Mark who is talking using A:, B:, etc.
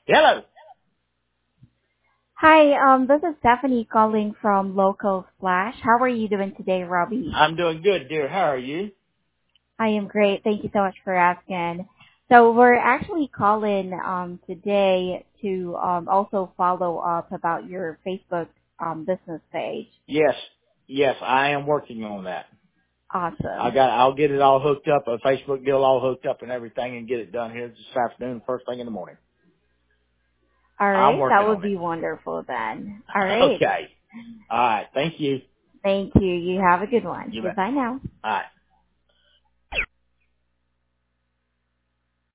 A: Hello.
B: Hi, this is Stephanie calling from Local Splash. How are you doing today, Robbie?
A: I'm doing good, dear. How are you?
B: I am great. Thank you so much for asking. So we're actually calling today to also follow up about your Facebook business page.
A: Yes. Yes, I am working on that.
B: Awesome.
A: I'll get it all hooked up, a Facebook deal all hooked up and everything and get it done here this afternoon, first thing in the morning.
B: All
A: I'm
B: right, that
A: working
B: would
A: on it.
B: be wonderful then. All right.
A: Okay. All right. Thank you.
B: Thank you. You have a good one.
A: You bet.
B: Goodbye now.
A: All right.